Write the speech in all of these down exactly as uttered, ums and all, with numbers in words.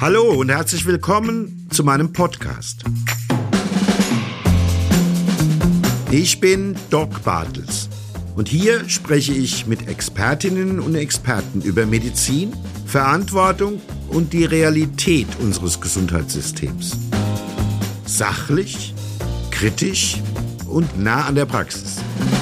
Hallo und herzlich willkommen zu meinem Podcast. Ich bin Doc Bartels und hier spreche ich mit Expertinnen und Experten über Medizin, Verantwortung und die Realität unseres Gesundheitssystems. Sachlich, kritisch und nah an der Praxis.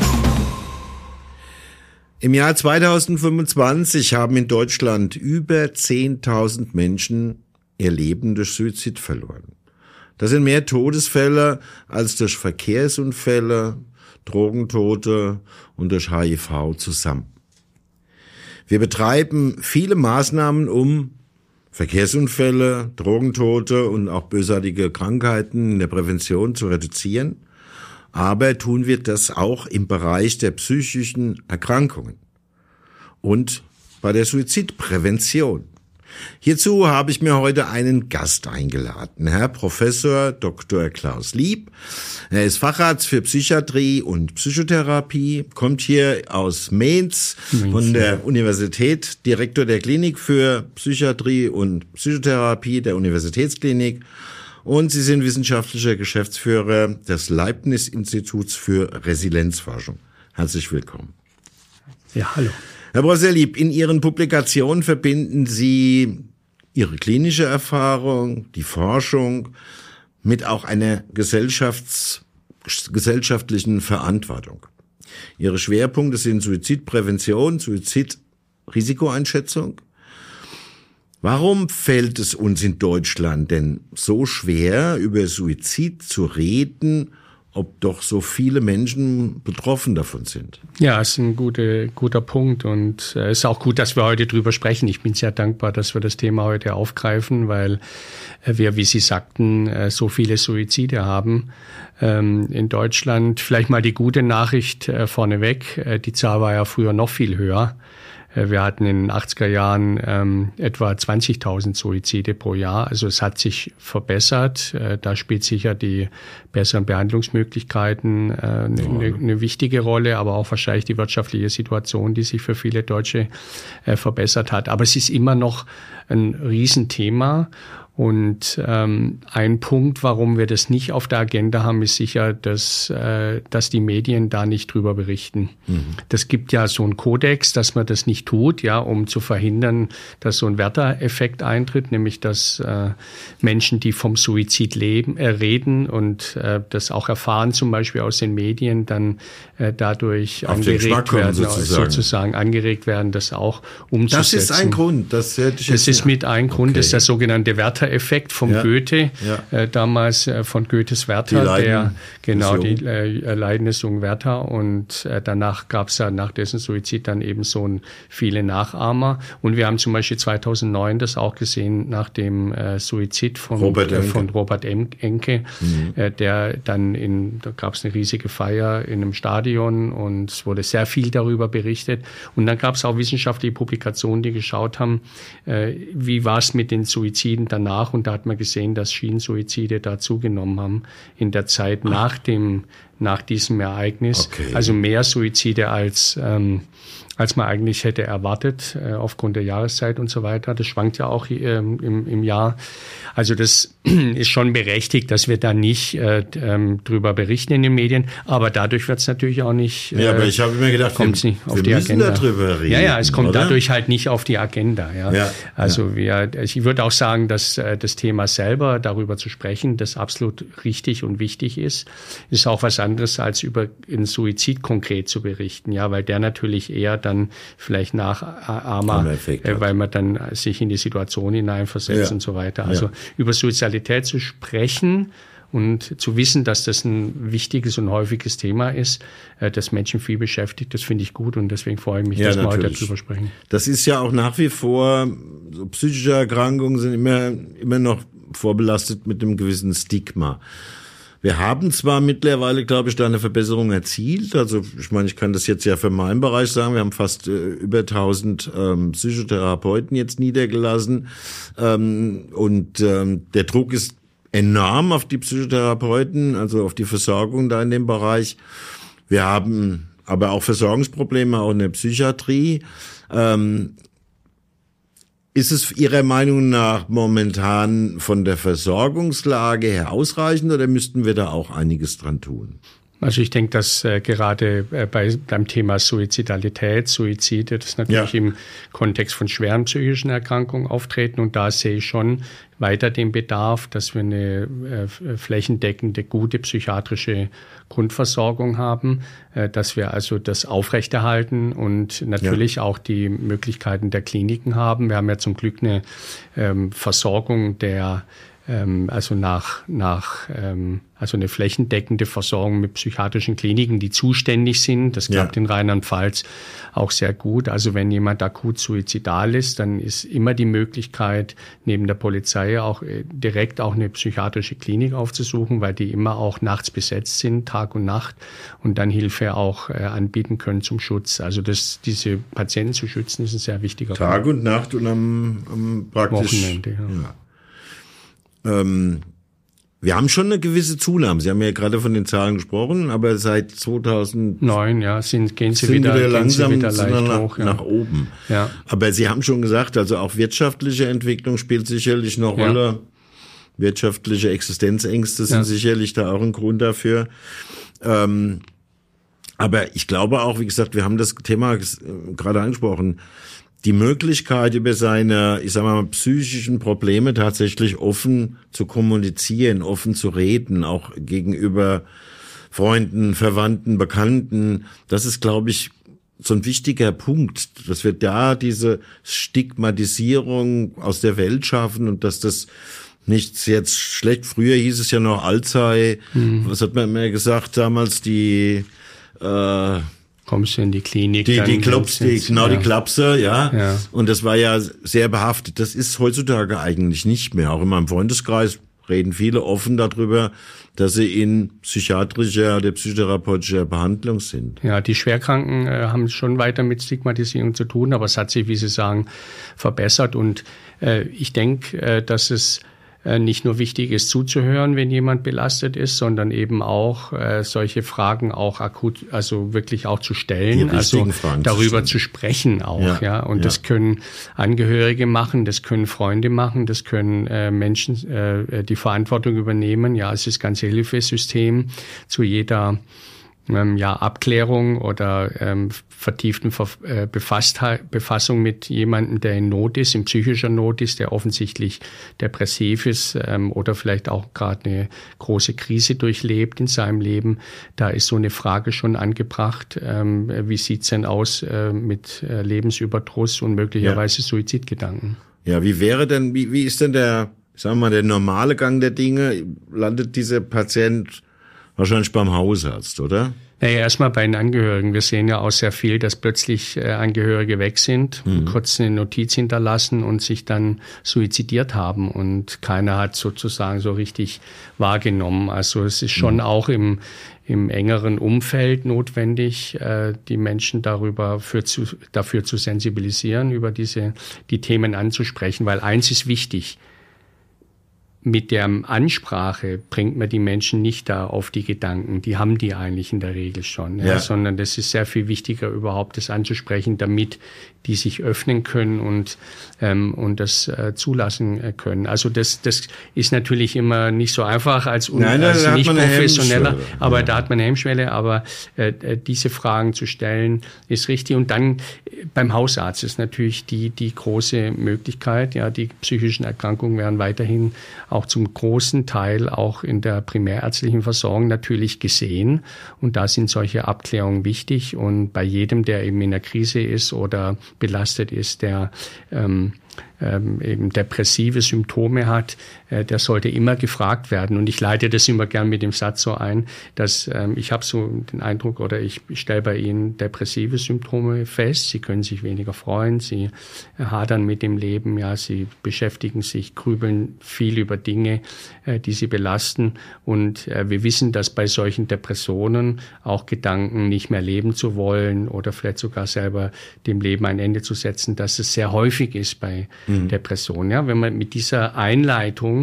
Im Jahr zweitausendfünfundzwanzig haben in Deutschland über zehntausend Menschen ihr Leben durch Suizid verloren. Das sind mehr Todesfälle als durch Verkehrsunfälle, Drogentote und durch H I V zusammen. Wir betreiben viele Maßnahmen, um Verkehrsunfälle, Drogentote und auch bösartige Krankheiten in der Prävention zu reduzieren. Aber tun wir das auch im Bereich der psychischen Erkrankungen und bei der Suizidprävention. Hierzu habe ich mir heute einen Gast eingeladen, Herr Professor Doktor Klaus Lieb. Er ist Facharzt für Psychiatrie und Psychotherapie, kommt hier aus Mainz von der Universität, Direktor der Klinik für Psychiatrie und Psychotherapie der Universitätsklinik. Und Sie sind wissenschaftlicher Geschäftsführer des Leibniz-Instituts für Resilienzforschung. Herzlich willkommen. Ja, hallo. Herr Professor Lieb, in Ihren Publikationen verbinden Sie Ihre klinische Erfahrung, die Forschung mit auch einer gesellschafts- gesellschaftlichen Verantwortung. Ihre Schwerpunkte sind Suizidprävention, Suizidrisikoeinschätzung. Warum fällt es uns in Deutschland denn so schwer, über Suizid zu reden, ob doch so viele Menschen betroffen davon sind? Ja, ist ein guter, guter Punkt und es äh, ist auch gut, dass wir heute drüber sprechen. Ich bin sehr dankbar, dass wir das Thema heute aufgreifen, weil äh, wir, wie Sie sagten, äh, so viele Suizide haben ähm, in Deutschland. Vielleicht mal die gute Nachricht äh, vorneweg. Äh, die Zahl war ja früher noch viel höher. Wir hatten in den achtziger Jahren ähm, etwa zwanzigtausend Suizide pro Jahr. Also es hat sich verbessert. Äh, da spielt sicher die besseren Behandlungsmöglichkeiten eine äh, ne, ne wichtige Rolle, aber auch wahrscheinlich die wirtschaftliche Situation, die sich für viele Deutsche äh, verbessert hat. Aber es ist immer noch ein Riesenthema. Und ähm, ein Punkt, warum wir das nicht auf der Agenda haben, ist sicher, dass, äh, dass die Medien da nicht drüber berichten. Mhm. Das gibt ja so einen Kodex, dass man das nicht tut, ja, um zu verhindern, dass so ein Werter-Effekt eintritt, nämlich dass äh, Menschen, die vom Suizid leben, äh, reden und äh, das auch erfahren, zum Beispiel aus den Medien, dann äh, dadurch auf angeregt werden, sozusagen. sozusagen angeregt werden, das auch umzusetzen. Das ist ein Grund. Das, hätte ich das ist mit ein Grund, okay. Das ist der sogenannte Werter Effekt vom ja, Goethe, ja. Äh, damals äh, von Goethes Werther, die der genau die äh, Leidensjung Werther und äh, danach gab es ja nach dessen Suizid dann eben so ein, viele Nachahmer und wir haben zum Beispiel zweitausendneun das auch gesehen nach dem äh, Suizid von Robert Enke, äh, von Robert Enke mhm. äh, der dann in, da gab es eine riesige Feier in einem Stadion und es wurde sehr viel darüber berichtet und dann gab es auch wissenschaftliche Publikationen, die geschaut haben, äh, wie war es mit den Suiziden danach. Und da hat man gesehen, dass Schienensuizide da zugenommen haben in der Zeit nach dem, nach diesem Ereignis. Okay. Also mehr Suizide als, ähm, als man eigentlich hätte erwartet, äh, aufgrund der Jahreszeit und so weiter. Das schwankt ja auch ähm, im, im Jahr. Also das ist schon berechtigt, dass wir da nicht äh, ähm, drüber berichten in den Medien. Aber dadurch wird es natürlich auch nicht. Äh, ja, aber ich habe mir gedacht, wir, nicht auf wir die müssen Agenda. darüber reden. Ja, ja, es kommt oder? dadurch halt nicht auf die Agenda. Ja, ja also ja. wir, ich würde auch sagen, dass äh, das Thema selber darüber zu sprechen, das absolut richtig und wichtig ist, ist auch was anderes als über einen Suizid konkret zu berichten. Ja, weil der natürlich eher dann vielleicht nachahmer, äh, weil man dann sich in die Situation hineinversetzt ja. und so weiter. Also ja. über Suizidalität zu sprechen und zu wissen, dass das ein wichtiges und häufiges Thema ist, das Menschen viel beschäftigt, das finde ich gut und deswegen freue ich mich, ja, dass natürlich. wir heute darüber sprechen. Das ist ja auch nach wie vor, so psychische Erkrankungen sind immer, immer noch vorbelastet mit einem gewissen Stigma. Wir haben zwar mittlerweile, glaube ich, da eine Verbesserung erzielt. Also ich meine, ich kann das jetzt ja für meinen Bereich sagen. Wir haben fast äh, über tausend ähm, Psychotherapeuten jetzt niedergelassen. Ähm, und ähm, der Druck ist enorm auf die Psychotherapeuten, also auf die Versorgung da in dem Bereich. Wir haben aber auch Versorgungsprobleme, auch in der Psychiatrie. Ähm, Ist es Ihrer Meinung nach momentan von der Versorgungslage her ausreichend oder müssten wir da auch einiges dran tun? Also ich denke, dass äh, gerade äh, bei, beim Thema Suizidalität, Suizide, das natürlich ja. im Kontext von schweren psychischen Erkrankungen auftreten. Und da sehe ich schon weiter den Bedarf, dass wir eine äh, flächendeckende, gute psychiatrische Grundversorgung haben, äh, dass wir also das aufrechterhalten und natürlich ja. auch die Möglichkeiten der Kliniken haben. Wir haben ja zum Glück eine ähm, Versorgung der also nach, nach also eine flächendeckende Versorgung mit psychiatrischen Kliniken, die zuständig sind. Das klappt ja. in Rheinland-Pfalz auch sehr gut. Also wenn jemand akut suizidal ist, dann ist immer die Möglichkeit, neben der Polizei auch direkt auch eine psychiatrische Klinik aufzusuchen, weil die immer auch nachts besetzt sind, Tag und Nacht, und dann Hilfe auch anbieten können zum Schutz. Also das, diese Patienten zu schützen, ist ein sehr wichtiger Punkt. Tag und Nacht und am, am praktisch Wochenende. Ja. Ja. Ähm, wir haben schon eine gewisse Zunahme. Sie haben ja gerade von den Zahlen gesprochen, aber seit zweitausendneun ja, sind, gehen sie sind wieder, wieder langsam gehen sie wieder leicht nach, hoch, ja. nach oben. Ja. Aber Sie haben schon gesagt, also auch wirtschaftliche Entwicklung spielt sicherlich eine Rolle. Ja. Wirtschaftliche Existenzängste sind ja. sicherlich da auch ein Grund dafür. Ähm, aber ich glaube auch, wie gesagt, wir haben das Thema gerade angesprochen, die Möglichkeit, über seine, ich sag mal, psychischen Probleme tatsächlich offen zu kommunizieren, offen zu reden, auch gegenüber Freunden, Verwandten, Bekannten, das ist, glaube ich, so ein wichtiger Punkt, dass wir da diese Stigmatisierung aus der Welt schaffen und dass das nichts jetzt schlecht, früher hieß es ja noch Allzeit, mhm. was hat man immer gesagt damals, die äh, kommst du in die Klinik. Die, die Klops, die, genau, ja. die Klapse, ja. ja. Und das war ja sehr behaftet. Das ist heutzutage eigentlich nicht mehr. Auch in meinem Freundeskreis reden viele offen darüber, dass sie in psychiatrischer oder psychotherapeutischer Behandlung sind. Ja, die Schwerkranken äh, haben schon weiter mit Stigmatisierung zu tun, aber es hat sich, wie Sie sagen, verbessert. Und äh, ich denke, äh, dass es nicht nur wichtig ist, zuzuhören, wenn jemand belastet ist, sondern eben auch äh, solche Fragen auch akut, also wirklich auch zu stellen, also Fragen darüber zu, zu sprechen auch, ja. ja. Und ja. das können Angehörige machen, das können Freunde machen, das können äh, Menschen äh, die Verantwortung übernehmen. Ja, es ist das ganze Hilfesystem zu jeder Ähm, ja, Abklärung oder ähm, vertieften Ver äh, Befassung mit jemandem, der in Not ist, in psychischer Not ist, der offensichtlich depressiv ist ähm, oder vielleicht auch gerade eine große Krise durchlebt in seinem Leben. Da ist so eine Frage schon angebracht, ähm, wie sieht's denn aus äh, mit äh, Lebensüberdruss und möglicherweise ja. Suizidgedanken? Ja, wie wäre denn, wie, wie ist denn der, sagen wir mal, der normale Gang der Dinge? Landet dieser Patient wahrscheinlich beim Hausarzt, oder? Naja, erstmal bei den Angehörigen. Wir sehen ja auch sehr viel, dass plötzlich äh, Angehörige weg sind, mhm. kurz eine Notiz hinterlassen und sich dann suizidiert haben und keiner hat sozusagen so richtig wahrgenommen. Also es ist schon mhm. auch im, im engeren Umfeld notwendig, äh, die Menschen darüber für zu, dafür zu sensibilisieren, über diese, die Themen anzusprechen, weil eins ist wichtig: Mit der Ansprache bringt man die Menschen nicht da auf die Gedanken, die haben die eigentlich in der Regel schon, ja. Ja, sondern das ist sehr viel wichtiger, überhaupt das anzusprechen, damit die sich öffnen können und ähm, und das äh, zulassen können. Also das das ist natürlich immer nicht so einfach als, un, Nein, als nicht professioneller, aber ja. da hat man eine Hemmschwelle, aber äh, diese Fragen zu stellen ist richtig. Und dann äh, beim Hausarzt ist natürlich die die große Möglichkeit, ja, die psychischen Erkrankungen werden weiterhin auch zum großen Teil auch in der primärärztlichen Versorgung natürlich gesehen. Und da sind solche Abklärungen wichtig. Und bei jedem, der eben in der Krise ist oder belastet ist, der ähm, ähm, eben depressive Symptome hat, äh, der sollte immer gefragt werden. Und ich leite das immer gern mit dem Satz so ein, dass ähm, ich habe so den Eindruck oder ich stelle bei Ihnen depressive Symptome fest. Sie können sich weniger freuen, Sie hadern mit dem Leben, ja, Sie beschäftigen sich, grübeln viel über Dinge, äh, die Sie belasten. Und äh, wir wissen, dass bei solchen Depressionen auch Gedanken, nicht mehr leben zu wollen oder vielleicht sogar selber dem Leben ein Ende zu setzen, dass es sehr häufig ist bei mhm. Depressionen. Ja, wenn man mit dieser Einleitung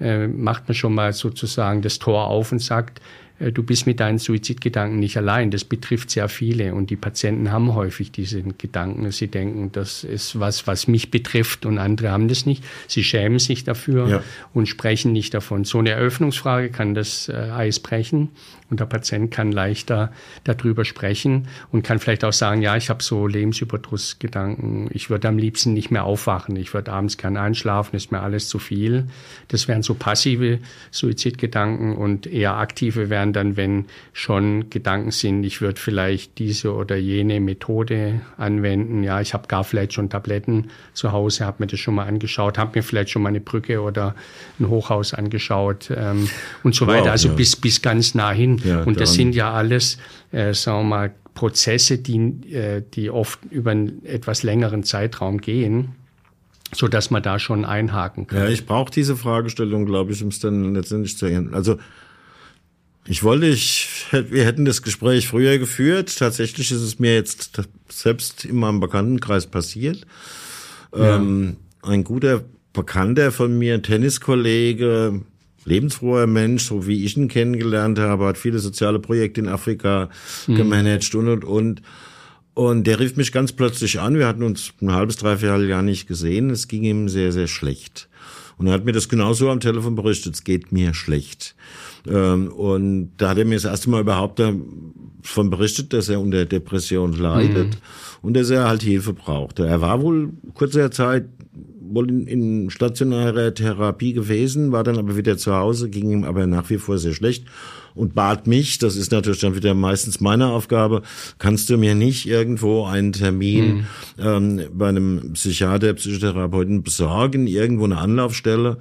äh, macht man schon mal sozusagen das Tor auf und sagt, du bist mit deinen Suizidgedanken nicht allein. Das betrifft sehr viele und die Patienten haben häufig diese Gedanken. Sie denken, das ist was, was mich betrifft und andere haben das nicht. Sie schämen sich dafür ja. und sprechen nicht davon. So eine Eröffnungsfrage kann das äh, Eis brechen und der Patient kann leichter darüber sprechen und kann vielleicht auch sagen, ja, ich habe so Lebensüberdrussgedanken. Ich würde am liebsten nicht mehr aufwachen. Ich würde abends gern einschlafen. Ist mir alles zu viel. Das wären so passive Suizidgedanken und eher aktive wären dann, wenn schon Gedanken sind, ich würde vielleicht diese oder jene Methode anwenden. Ja, ich habe gar vielleicht schon Tabletten zu Hause, habe mir das schon mal angeschaut, habe mir vielleicht schon mal eine Brücke oder ein Hochhaus angeschaut ähm, und so weiter. Wow, also ja. bis, bis ganz nah hin. Ja, und das sind ja alles, äh, sagen wir mal, Prozesse, die, äh, die oft über einen etwas längeren Zeitraum gehen, so dass man da schon einhaken kann. Ja, ich brauche diese Fragestellung, glaube ich, um es dann letztendlich zu erinnern. Also Ich wollte, ich, wir hätten das Gespräch früher geführt. Tatsächlich ist es mir jetzt selbst in meinem Bekanntenkreis passiert. Ja. Ähm, ein guter Bekannter von mir, ein Tenniskollege, lebensfroher Mensch, so wie ich ihn kennengelernt habe, hat viele soziale Projekte in Afrika mhm. gemanagt und, und, und. Und der rief mich ganz plötzlich an. Wir hatten uns ein halbes, dreiviertel Jahr nicht gesehen. Es ging ihm sehr, sehr schlecht. Und er hat mir das genauso am Telefon berichtet. Es geht mir schlecht. Und da hat er mir das erste Mal überhaupt davon berichtet, dass er unter Depression leidet mhm. und dass er halt Hilfe brauchte. Er war wohl kurzer Zeit wohl in, in stationärer Therapie gewesen, war dann aber wieder zu Hause, ging ihm aber nach wie vor sehr schlecht und bat mich, das ist natürlich dann wieder meistens meine Aufgabe, kannst du mir nicht irgendwo einen Termin mhm. ähm, bei einem Psychiater, Psychotherapeuten besorgen, irgendwo eine Anlaufstelle.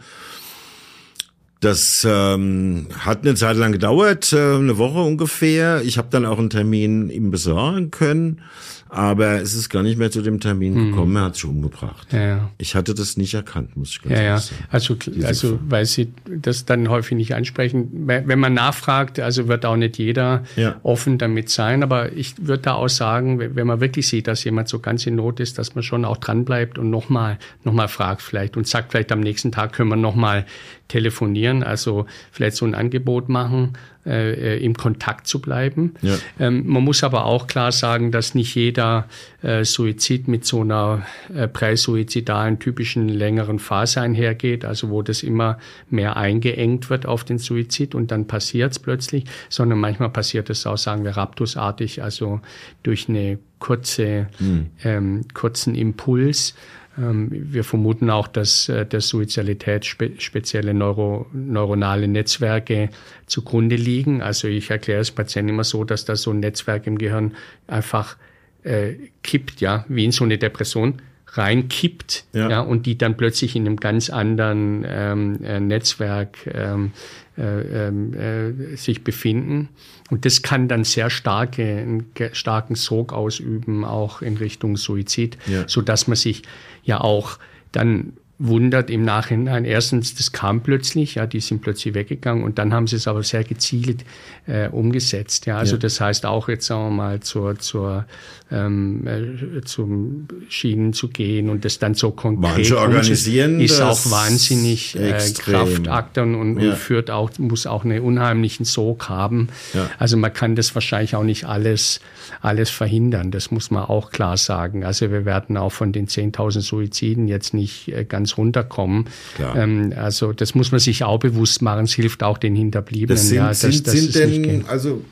Das ähm, hat eine Zeit lang gedauert, äh, eine Woche ungefähr. Ich habe dann auch einen Termin ihm besorgen können, aber es ist gar nicht mehr zu dem Termin gekommen. Hm. Er hat sich umgebracht. Ja, ja. Ich hatte das nicht erkannt, muss ich ganz ja, ehrlich ja. sagen. Also, also weil Sie das dann häufig nicht ansprechen. Wenn man nachfragt, also wird auch nicht jeder ja. offen damit sein. Aber ich würde da auch sagen, wenn man wirklich sieht, dass jemand so ganz in Not ist, dass man schon auch dranbleibt und nochmal noch mal fragt vielleicht und sagt vielleicht am nächsten Tag können wir nochmal telefonieren, also vielleicht so ein Angebot machen, äh, im Kontakt zu bleiben. Ja. Ähm, man muss aber auch klar sagen, dass nicht jeder äh, Suizid mit so einer äh, präsuizidalen, typischen längeren Phase einhergeht, also wo das immer mehr eingeengt wird auf den Suizid und dann passiert es plötzlich, sondern manchmal passiert es auch, sagen wir, raptusartig, also durch eine kurze, mhm. ähm, kurzen Impuls. Wir vermuten auch, dass der Suizidalität spe- spezielle Neuro- neuronale Netzwerke zugrunde liegen. Also ich erkläre es Patienten immer so, dass da so ein Netzwerk im Gehirn einfach äh, kippt, ja, wie in so eine Depression reinkippt, ja. ja, und die dann plötzlich in einem ganz anderen ähm, äh, Netzwerk ähm, äh, äh, sich befinden. Und das kann dann sehr starke, einen starken Sog ausüben, auch in Richtung Suizid, ja. so dass man sich ja auch dann wundert im Nachhinein. Erstens, das kam plötzlich, ja, die sind plötzlich weggegangen und dann haben sie es aber sehr gezielt äh, umgesetzt. Ja, also ja. das heißt auch jetzt sagen wir mal zur zur ähm, äh, zum Schienen zu gehen und das dann so konkret Manche organisieren ist das auch wahnsinnig äh, Kraftakt und, und ja. führt auch muss auch einen unheimlichen Sog haben. Ja. Also man kann das wahrscheinlich auch nicht alles alles verhindern. Das muss man auch klar sagen. Also wir werden auch von den zehntausend Suiziden jetzt nicht äh, ganz runterkommen. Ähm, also das muss man sich auch bewusst machen. Es hilft auch den Hinterbliebenen. Das sind, ja, dass, sind, dass sind es denn, nicht geht. also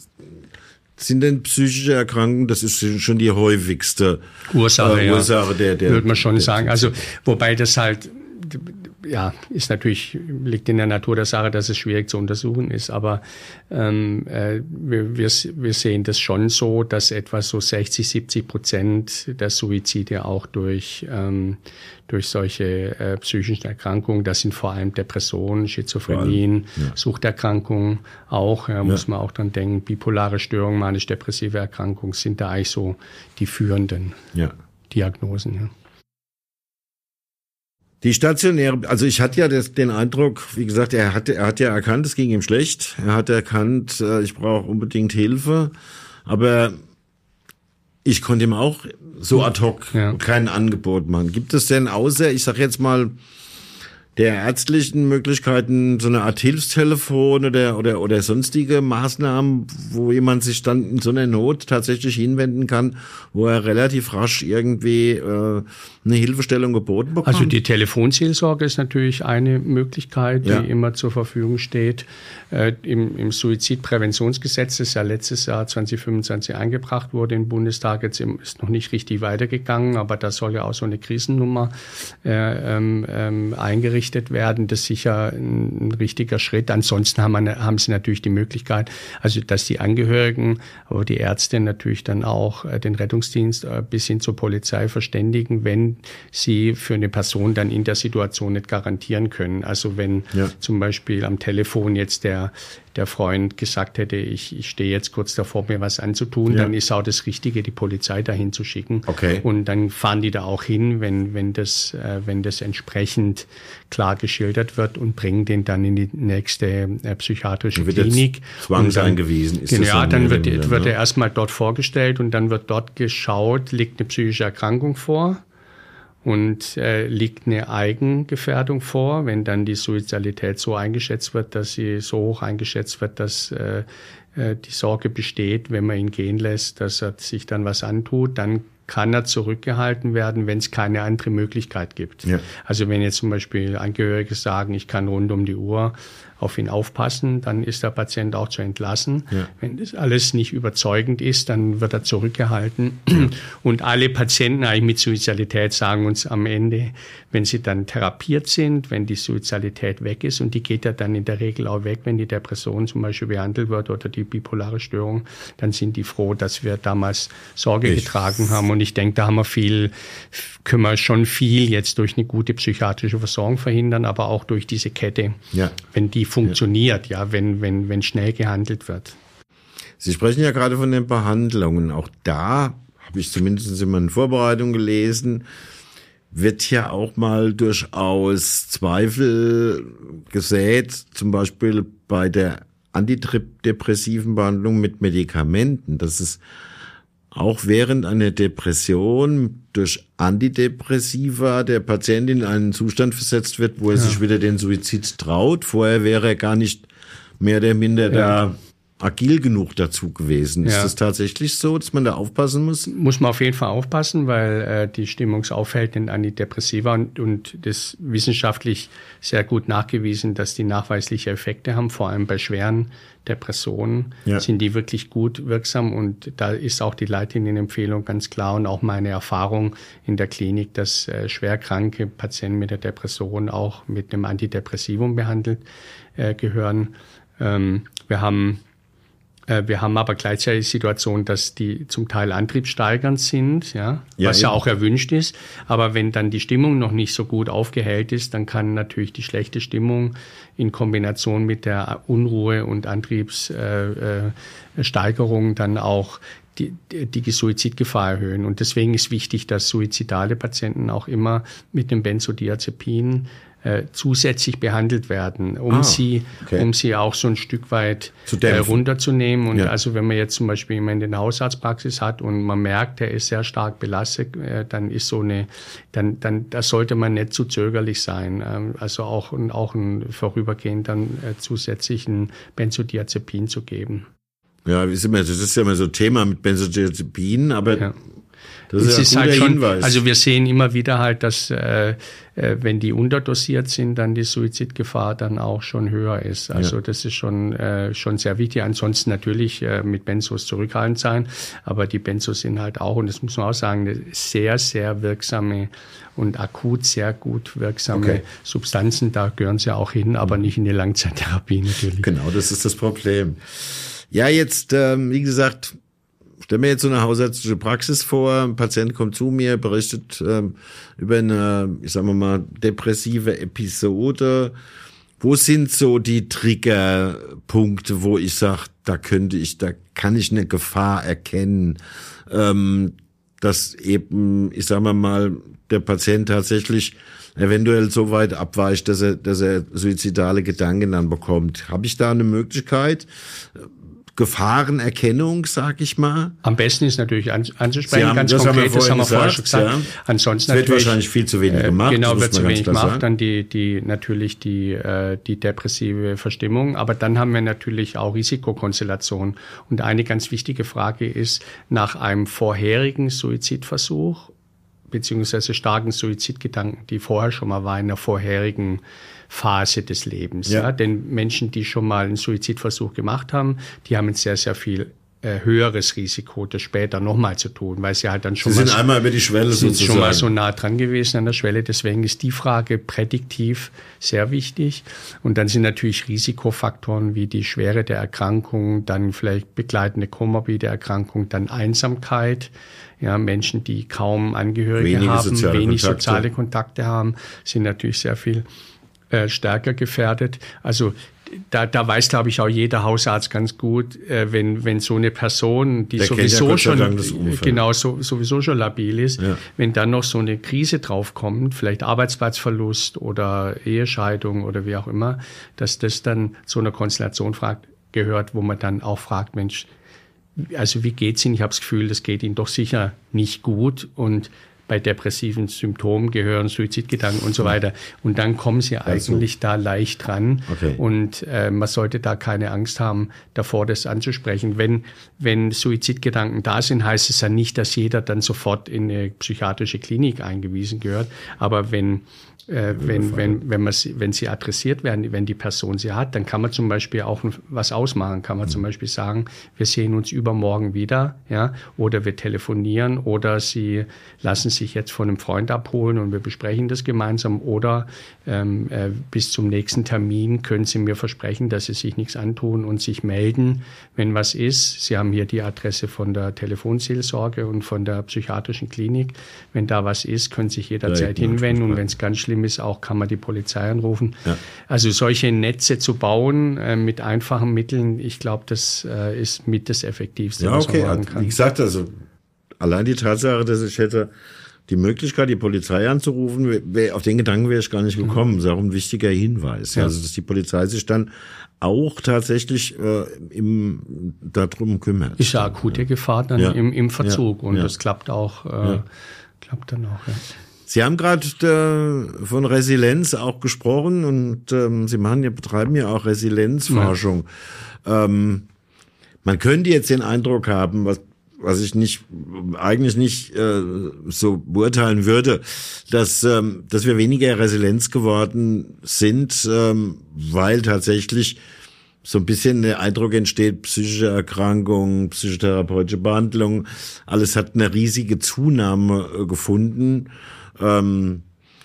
sind denn psychische Erkrankungen, das ist schon die häufigste Ursache, äh, Ursache ja, der, der, würde man schon der, sagen. Also wobei das halt ja, ist natürlich, liegt in der Natur der Sache, dass es schwierig zu untersuchen ist, aber ähm, äh, wir, wir, wir sehen das schon so, dass etwa so sechzig, siebzig Prozent der Suizide auch durch, ähm, durch solche äh, psychischen Erkrankungen, das sind vor allem Depressionen, Schizophrenien, ja. Suchterkrankungen auch, ja, muss ja. man auch dran denken, bipolare Störungen, manisch-depressive Erkrankungen sind da eigentlich so die führenden ja. Diagnosen, ja. Die stationäre, also ich hatte ja das, den Eindruck, wie gesagt, er hatte, er hat ja erkannt, es ging ihm schlecht. Er hat erkannt, ich brauche unbedingt Hilfe. Aber ich konnte ihm auch so ad hoc ja. kein Angebot machen. Gibt es denn außer, ich sage jetzt mal, der ärztlichen Möglichkeiten, so eine Art Hilfstelefon oder, oder, oder sonstige Maßnahmen, wo jemand sich dann in so einer Not tatsächlich hinwenden kann, wo er relativ rasch irgendwie äh, eine Hilfestellung geboten bekommt? Also die Telefonseelsorge ist natürlich eine Möglichkeit, die ja. immer zur Verfügung steht. Äh, im, Im Suizidpräventionsgesetz, das ja letztes Jahr zwanzig fünfundzwanzig eingebracht wurde im Bundestag, jetzt ist noch nicht richtig weitergegangen, aber da soll ja auch so eine Krisennummer äh, ähm, ähm, eingerichtet werden. Das ist sicher ein, ein richtiger Schritt. Ansonsten haben, wir, haben sie natürlich die Möglichkeit, also dass die Angehörigen, aber die Ärzte natürlich dann auch äh, den Rettungsdienst äh, bis hin zur Polizei verständigen, wenn sie für eine Person dann in der Situation nicht garantieren können. Also wenn ja. zum Beispiel am Telefon jetzt der der Freund gesagt hätte, ich, ich stehe jetzt kurz davor, mir was anzutun, ja. dann ist auch das Richtige, die Polizei dahin zu schicken. Okay. Und dann fahren die da auch hin, wenn, wenn das, äh, wenn das entsprechend klar geschildert wird und bringen den dann in die nächste äh, psychiatrische wird Klinik. Zwangseingewiesen ist genau, das ja, dann, dann wird, dann, wird ne? er erstmal dort vorgestellt und dann wird dort geschaut, liegt eine psychische Erkrankung vor. Und äh, liegt eine Eigengefährdung vor, wenn dann die Suizidalität so eingeschätzt wird, dass sie so hoch eingeschätzt wird, dass äh, äh, die Sorge besteht, wenn man ihn gehen lässt, dass er sich dann was antut, dann kann er zurückgehalten werden, wenn es keine andere Möglichkeit gibt. Ja. Also wenn jetzt zum Beispiel Angehörige sagen, ich kann rund um die Uhr auf ihn aufpassen, dann ist der Patient auch zu entlassen. Ja. Wenn das alles nicht überzeugend ist, dann wird er zurückgehalten. Ja. Und alle Patienten eigentlich mit Suizidalität sagen uns am Ende, wenn sie dann therapiert sind, wenn die Suizidalität weg ist, und die geht ja dann in der Regel auch weg, wenn die Depression zum Beispiel behandelt wird oder die bipolare Störung, dann sind die froh, dass wir damals Sorge ich. getragen haben. Und ich denke, da haben wir viel, können wir schon viel jetzt durch eine gute psychiatrische Versorgung verhindern, aber auch durch diese Kette, ja. wenn die funktioniert, ja, ja wenn, wenn, wenn schnell gehandelt wird. Sie sprechen ja gerade von den Behandlungen. Auch da habe ich zumindest in meinen Vorbereitungen gelesen, wird ja auch mal durchaus Zweifel gesät, zum Beispiel bei der antidepressiven Behandlung mit Medikamenten, dass es auch während einer Depression durch Antidepressiva der Patient in einen Zustand versetzt wird, wo er ja. sich wieder den Suizid traut. Vorher wäre er gar nicht mehr oder minder ja. da agil genug dazu gewesen. Ja. Ist das tatsächlich so, dass man da aufpassen muss? Muss man auf jeden Fall aufpassen, weil äh, die stimmungsaufhellenden Antidepressiva und, und das wissenschaftlich sehr gut nachgewiesen, dass die nachweisliche Effekte haben, vor allem bei schweren Depressionen ja. sind die wirklich gut wirksam, und da ist auch die Leitlinienempfehlung ganz klar und auch meine Erfahrung in der Klinik, dass äh, schwerkranke Patienten mit der Depression auch mit einem Antidepressivum behandelt äh, gehören. Ähm, wir haben Wir haben aber gleichzeitig die Situation, dass die zum Teil antriebssteigernd sind, ja, ja was eben. ja auch erwünscht ist. Aber wenn dann die Stimmung noch nicht so gut aufgehellt ist, dann kann natürlich die schlechte Stimmung in Kombination mit der Unruhe und Antriebssteigerung äh, dann auch die, die Suizidgefahr erhöhen. Und deswegen ist wichtig, dass suizidale Patienten auch immer mit dem Benzodiazepin Äh, zusätzlich behandelt werden, um ah, sie, okay. um sie auch so ein Stück weit äh, runterzunehmen. Und ja. also wenn man jetzt zum Beispiel jemanden in der Hausarztpraxis hat und man merkt, er ist sehr stark belastet, äh, dann ist so eine, dann, dann, da sollte man nicht zu zögerlich sein. Ähm, also auch, auch ein vorübergehend dann äh, zusätzlichen Benzodiazepin zu geben. Ja, wie ist immer, das ist ja immer so ein Thema mit Benzodiazepinen, aber ja. Das ist, ist ein guter halt schon, Hinweis. Also wir sehen immer wieder halt, dass äh, äh, wenn die unterdosiert sind, dann die Suizidgefahr dann auch schon höher ist. Also ja. das ist schon äh, schon sehr wichtig. Ansonsten natürlich äh, mit Benzos zurückhaltend sein, aber die Benzos sind halt auch, und das muss man auch sagen, sehr, sehr wirksame und akut sehr gut wirksame okay. Substanzen. Da gehören sie auch hin, aber nicht in die Langzeittherapie natürlich. Genau, das ist das Problem. Ja, jetzt, ähm, wie gesagt, stell mir jetzt so eine hausärztliche Praxis vor, ein Patient kommt zu mir, berichtet ähm, über eine, ich sag mal, depressive Episode. Wo sind so die Triggerpunkte, wo ich sage, da könnte ich, da kann ich eine Gefahr erkennen, ähm, dass eben, ich sag mal, der Patient tatsächlich eventuell so weit abweicht, dass er, dass er suizidale Gedanken dann bekommt. Habe ich da eine Möglichkeit? Gefahrenerkennung, sag ich mal. Am besten ist natürlich an, anzusprechen, haben, ganz das konkret, haben wir das haben wir vorher gesagt, schon gesagt. Ja. Ansonsten es wird natürlich, wahrscheinlich viel zu wenig gemacht. Äh, genau, wird zu wenig gemacht. Sagen. Dann die, die, natürlich die, äh, die depressive Verstimmung. Aber dann haben wir natürlich auch Risikokonstellationen. Und eine ganz wichtige Frage ist, nach einem vorherigen Suizidversuch, beziehungsweise starken Suizidgedanken, die vorher schon mal war in der vorherigen Phase des Lebens. Ja. Ja? Denn Menschen, die schon mal einen Suizidversuch gemacht haben, die haben ein sehr, sehr viel äh, höheres Risiko, das später nochmal zu tun, weil sie halt dann schon sie mal sind so, einmal über die Schwelle sind sozusagen. schon mal so nah dran gewesen an der Schwelle. Deswegen ist die Frage prädiktiv sehr wichtig. Und dann sind natürlich Risikofaktoren wie die Schwere der Erkrankung, dann vielleicht begleitende komorbide Erkrankung, dann Einsamkeit. Ja, Menschen, die kaum Angehörige wenige haben, soziale wenig Kontakte. soziale Kontakte haben, sind natürlich sehr viel äh, stärker gefährdet. Also da, da weiß, glaube ich, auch jeder Hausarzt ganz gut, äh, wenn, wenn so eine Person, die Der sowieso ja schon genau so, sowieso schon labil ist, ja. wenn dann noch so eine Krise draufkommt, vielleicht Arbeitsplatzverlust oder Ehescheidung oder wie auch immer, dass das dann zu einer Konstellation fragt, gehört, wo man dann auch fragt, Mensch, also wie geht's Ihnen? Ich habe das Gefühl, das geht Ihnen doch sicher nicht gut und bei depressiven Symptomen gehören Suizidgedanken und so weiter. Und dann kommen Sie eigentlich also. da leicht dran. Okay. Und äh, man sollte da keine Angst haben, davor das anzusprechen. Wenn, wenn Suizidgedanken da sind, heißt es ja nicht, dass jeder dann sofort in eine psychiatrische Klinik eingewiesen gehört. Aber wenn Äh, wenn, wenn, wenn, man sie, wenn sie adressiert werden, wenn die Person sie hat, dann kann man zum Beispiel auch was ausmachen. Kann man mhm. zum Beispiel sagen, wir sehen uns übermorgen wieder, ja, oder wir telefonieren, oder sie lassen sich jetzt von einem Freund abholen und wir besprechen das gemeinsam, oder ähm, äh, bis zum nächsten Termin können Sie mir versprechen, dass Sie sich nichts antun und sich melden, wenn was ist. Sie haben hier die Adresse von der Telefonseelsorge und von der psychiatrischen Klinik. Wenn da was ist, können Sie sich jederzeit ja, hinwenden, und wenn es ganz schlimm ist, auch kann man die Polizei anrufen. Ja. Also solche Netze zu bauen äh, mit einfachen Mitteln, ich glaube, das äh, ist mit das Effektivste, ja, was okay. man machen kann. Wie gesagt, also allein die Tatsache, dass ich hätte die Möglichkeit, die Polizei anzurufen, wär, wär, auf den Gedanken wäre ich gar nicht gekommen. Mhm. Das ist auch ein wichtiger Hinweis. Ja. Also dass die Polizei sich dann auch tatsächlich äh, im darum kümmert. Ist ja akute ja. Gefahr dann ja. im, im Verzug, ja. und ja. das klappt auch, äh, ja. klappt dann auch. Ja. Sie haben gerade äh, von Resilienz auch gesprochen, und ähm, Sie machen ja, betreiben ja auch Resilienzforschung. Ja. Ähm, man könnte jetzt den Eindruck haben, was, was ich nicht eigentlich nicht äh, so beurteilen würde, dass ähm, dass wir weniger Resilienz geworden sind, ähm, weil tatsächlich so ein bisschen der Eindruck entsteht, psychische Erkrankungen, psychotherapeutische Behandlung, alles hat eine riesige Zunahme äh, gefunden. Ähm,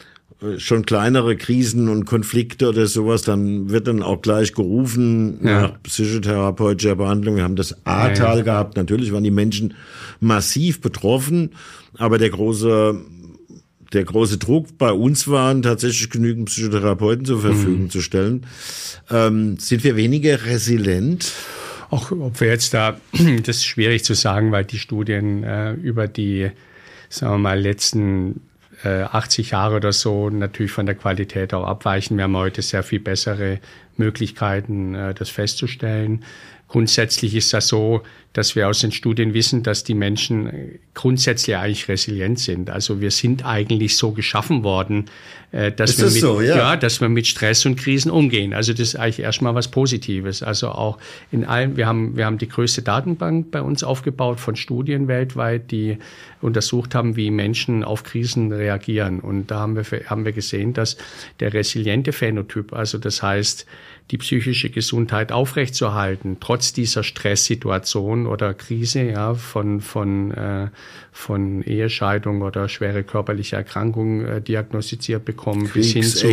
schon kleinere Krisen und Konflikte oder sowas, dann wird dann auch gleich gerufen ja. nach psychotherapeutischer Behandlung. Wir haben das Ahrtal ja, ja. gehabt. Natürlich waren die Menschen massiv betroffen, aber der große der große Druck bei uns war, tatsächlich genügend Psychotherapeuten zur Verfügung mhm. zu stellen. Ähm, sind wir weniger resilient? Auch ob wir jetzt da, das ist schwierig zu sagen, weil die Studien äh, über die, sagen wir mal, letzten achtzig Jahre oder so natürlich von der Qualität auch abweichen. Wir haben heute sehr viel bessere Möglichkeiten, das festzustellen. Grundsätzlich ist das so, dass wir aus den Studien wissen, dass die Menschen grundsätzlich eigentlich resilient sind. Also wir sind eigentlich so geschaffen worden, dass, ist wir, das mit, so, ja? Ja, dass wir mit Stress und Krisen umgehen. Also das ist eigentlich erstmal was Positives. Also auch in allem, wir haben, wir haben die größte Datenbank bei uns aufgebaut von Studien weltweit, die untersucht haben, wie Menschen auf Krisen reagieren. Und da haben wir, haben wir gesehen, dass der resiliente Phänotyp, also das heißt, die psychische Gesundheit aufrechtzuerhalten, trotz dieser Stresssituation oder Krise, ja, von, von, äh, von Ehescheidung oder schwere körperliche Erkrankung äh, diagnostiziert bekommen, bis hin zu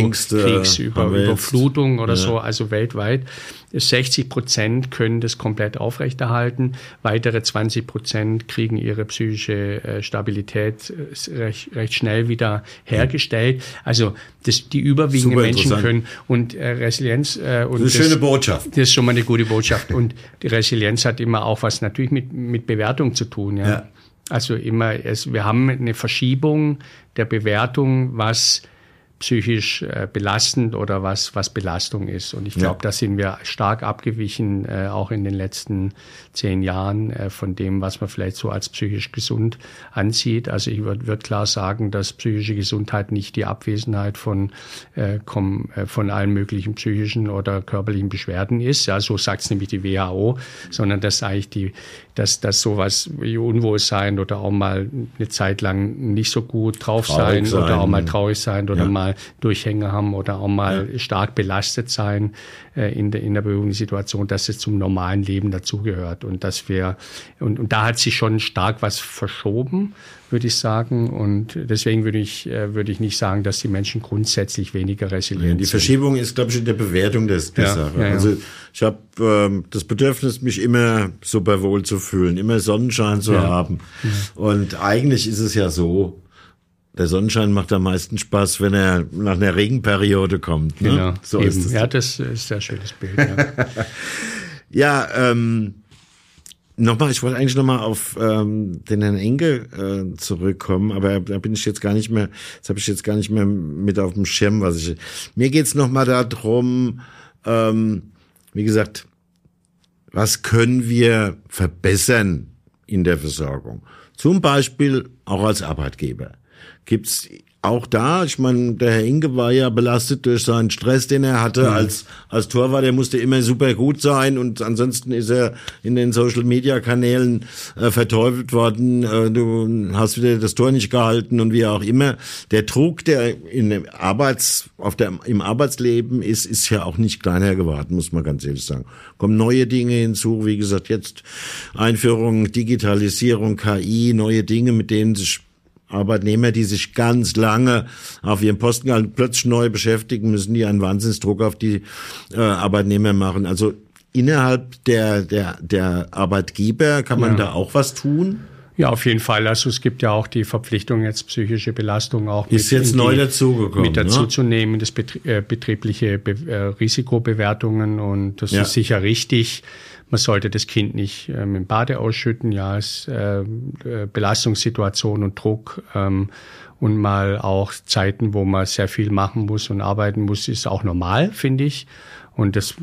Kriegsüberflutung oder ja. so, also weltweit. sechzig Prozent können das komplett aufrechterhalten. Weitere zwanzig Prozent kriegen ihre psychische äh, Stabilität äh, recht, recht schnell wieder hergestellt. Also das, die überwiegenden Menschen können. Und äh, Resilienz äh, und das ist eine schöne Botschaft. Das ist schon mal eine gute Botschaft. Und die Resilienz hat immer auch was natürlich mit mit Bewertung zu tun. Ja. ja. Also immer, es, wir haben eine Verschiebung der Bewertung, was psychisch äh, belastend oder was, was Belastung ist. Und ich glaube, ja. da sind wir stark abgewichen, äh, auch in den letzten zehn Jahren äh, von dem, was man vielleicht so als psychisch gesund ansieht. Also ich würde würd klar sagen, dass psychische Gesundheit nicht die Abwesenheit von, äh, komm, äh, von allen möglichen psychischen oder körperlichen Beschwerden ist. Ja, so sagt es nämlich die W H O, sondern dass eigentlich die, dass, dass sowas wie Unwohlsein oder auch mal eine Zeit lang nicht so gut drauf sein, sein oder auch mal traurig sein oder ja. mal Durchhänge haben oder auch mal ja. stark belastet sein äh, in der in der beruflichen Situation, dass es zum normalen Leben dazugehört und dass wir und, und da hat sich schon stark was verschoben, würde ich sagen, und deswegen würde ich äh, würde ich nicht sagen, dass die Menschen grundsätzlich weniger resilient sind. Die Verschiebung ist, glaube ich, in der Bewertung des, der ja, Sache. Ja, ja. Also ich habe ähm, das Bedürfnis, mich immer super wohl zu fühlen, immer Sonnenschein zu ja. haben. Ja. Und eigentlich ist es ja so, der Sonnenschein macht am meisten Spaß, wenn er nach einer Regenperiode kommt. Ne? Genau, so eben. ist es. Ja, das ist ein sehr schönes Bild. Ja, ja ähm, nochmal, ich wollte eigentlich nochmal auf ähm, den Herrn Enke äh, zurückkommen, aber da bin ich jetzt gar nicht mehr, das habe ich jetzt gar nicht mehr mit auf dem Schirm, was ich. Mir geht's nochmal darum, ähm, wie gesagt, was können wir verbessern in der Versorgung? Zum Beispiel auch als Arbeitgeber. Gibt's auch da, ich meine, der Herr Inge war ja belastet durch seinen Stress, den er hatte mhm. als als Torwart. Der musste immer super gut sein und ansonsten ist er in den Social-Media-Kanälen äh, verteufelt worden. Äh, du hast wieder das Tor nicht gehalten und wie auch immer. Der Druck, der in dem Arbeits auf der im Arbeitsleben ist, ist ja auch nicht kleiner geworden, muss man ganz ehrlich sagen. Kommen neue Dinge hinzu, wie gesagt, jetzt Einführung, Digitalisierung, K I, neue Dinge, mit denen sich Arbeitnehmer, die sich ganz lange auf ihrem Posten gehalten, plötzlich neu beschäftigen müssen, die einen Wahnsinnsdruck auf die äh, Arbeitnehmer machen. Also innerhalb der der der Arbeitgeber kann man ja. da auch was tun? Ja, auf jeden Fall. Also es gibt ja auch die Verpflichtung, jetzt psychische Belastung auch ist mit jetzt neu dazugekommen, mit dazuzunehmen, das betrie- äh, betriebliche Be- äh, Risikobewertungen, und das ja. ist sicher richtig. Man sollte das Kind nicht äh, mit dem Bade ausschütten. Ja, es äh, Belastungssituation und Druck ähm, und mal auch Zeiten, wo man sehr viel machen muss und arbeiten muss, ist auch normal, finde ich. Und das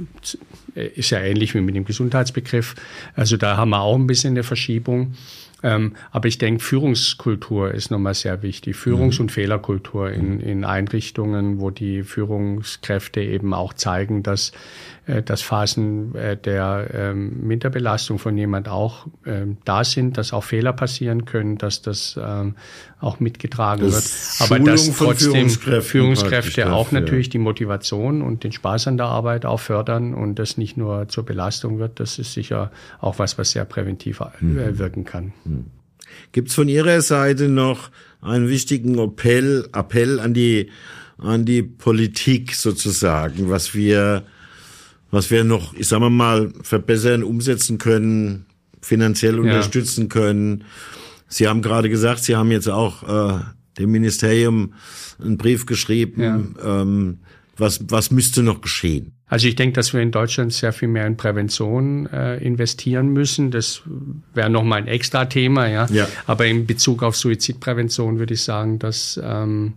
ist ja ähnlich wie mit dem Gesundheitsbegriff. Also da haben wir auch ein bisschen eine Verschiebung. Ähm, aber ich denke, Führungskultur ist nochmal sehr wichtig. Führungs- mhm. und Fehlerkultur in, in Einrichtungen, wo die Führungskräfte eben auch zeigen, dass, äh, dass Phasen äh, der ähm, Minderbelastung von jemand auch ähm, da sind, dass auch Fehler passieren können, dass das ähm, auch mitgetragen das wird. Aber Schulung dass trotzdem Führungskräfte, Führungskräfte auch dafür. natürlich die Motivation und den Spaß an der Arbeit auch fördern und das nicht nur zur Belastung wird. Das ist sicher auch was, was sehr präventiv mhm. äh, wirken kann. Gibt's von Ihrer Seite noch einen wichtigen Appell, Appell an die, an die Politik sozusagen, was wir, was wir noch, ich sag mal, verbessern, umsetzen können, finanziell ja. unterstützen können? Sie haben gerade gesagt, Sie haben jetzt auch äh, dem Ministerium einen Brief geschrieben. Ja. Ähm, was, was müsste noch geschehen? Also ich denke, dass wir in Deutschland sehr viel mehr in Prävention äh, investieren müssen. Das wäre nochmal ein extra Thema, ja. ja. Aber in Bezug auf Suizidprävention würde ich sagen, dass, ähm,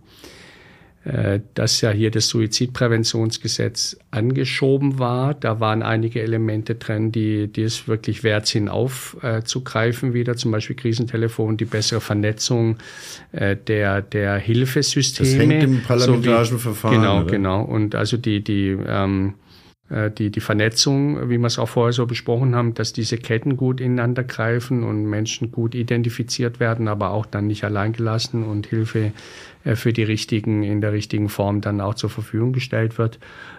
äh, dass ja hier das Suizidpräventionsgesetz angeschoben war. Da waren einige Elemente drin, die, die es wirklich wert sind, aufzugreifen äh, wieder. Zum Beispiel Krisentelefon, die bessere Vernetzung äh, der, der Hilfesysteme. Das hängt im parlamentarischen so wie, Verfahren. Genau, oder? genau. Und also die, die, ähm, Die, die Vernetzung, wie wir es auch vorher so besprochen haben, dass diese Ketten gut ineinander greifen und Menschen gut identifiziert werden, aber auch dann nicht allein gelassen und Hilfe für die richtigen, in der richtigen Form dann auch zur Verfügung gestellt wird.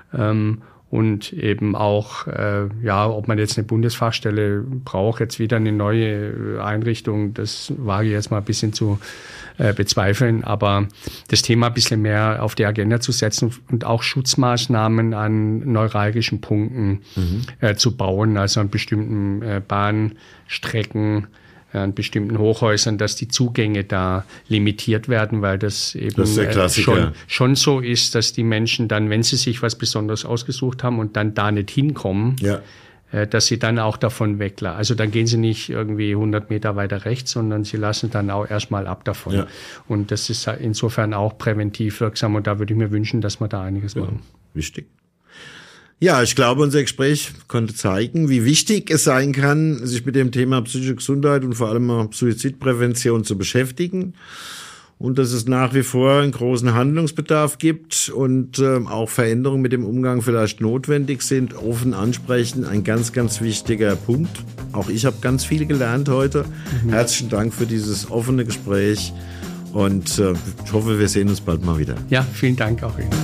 Und eben auch, ja, ob man jetzt eine Bundesfachstelle braucht, jetzt wieder eine neue Einrichtung, das wage ich jetzt mal ein bisschen zu bezweifeln, aber das Thema ein bisschen mehr auf die Agenda zu setzen und auch Schutzmaßnahmen an neuralgischen Punkten mhm. äh, zu bauen, also an bestimmten äh, Bahnstrecken, äh, an bestimmten Hochhäusern, dass die Zugänge da limitiert werden, weil das eben das äh, schon, schon so ist, dass die Menschen dann, wenn sie sich was Besonderes ausgesucht haben und dann da nicht hinkommen, ja. dass sie dann auch davon weglassen. Also dann gehen sie nicht irgendwie hundert Meter weiter rechts, sondern sie lassen dann auch erstmal ab davon. Ja. Und das ist insofern auch präventiv wirksam und da würde ich mir wünschen, dass wir da einiges ja, machen. Wichtig. Ja, ich glaube, unser Gespräch konnte zeigen, wie wichtig es sein kann, sich mit dem Thema psychische Gesundheit und vor allem auch Suizidprävention zu beschäftigen. Und dass es nach wie vor einen großen Handlungsbedarf gibt und äh, auch Veränderungen mit dem Umgang vielleicht notwendig sind. Offen ansprechen, ein ganz, ganz wichtiger Punkt. Auch ich habe ganz viel gelernt heute. Mhm. Herzlichen Dank für dieses offene Gespräch und äh, ich hoffe, wir sehen uns bald mal wieder. Ja, vielen Dank auch Ihnen.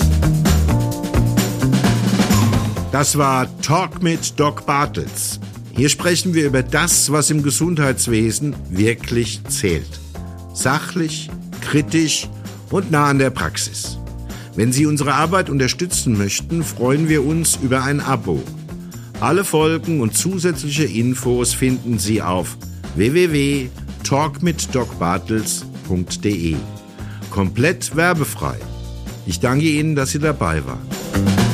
Das war Talk mit Doc Bartels. Hier sprechen wir über das, was im Gesundheitswesen wirklich zählt. Sachlich, kritisch und nah an der Praxis. Wenn Sie unsere Arbeit unterstützen möchten, freuen wir uns über ein Abo. Alle Folgen und zusätzliche Infos finden Sie auf w w w punkt talk mit doc bartels punkt d e. Komplett werbefrei. Ich danke Ihnen, dass Sie dabei waren.